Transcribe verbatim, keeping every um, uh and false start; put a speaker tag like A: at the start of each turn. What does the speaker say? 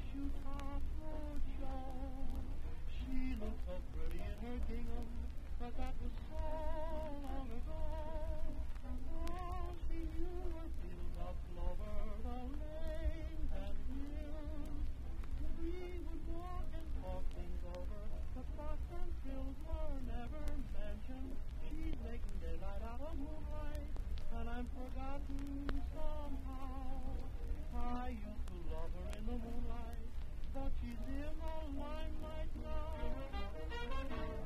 A: shoe top roadshow. She looked so pretty in her gingham, but that was so long ago. Oh, she knew her fields of clover, the lanes and hills. We would walk and talk things over, but thoughts and thrills were never mentioned. She's making daylight out of moonlight, and I'm forgotten somehow. I used to love her in the moonlight, but she's in the limelight now.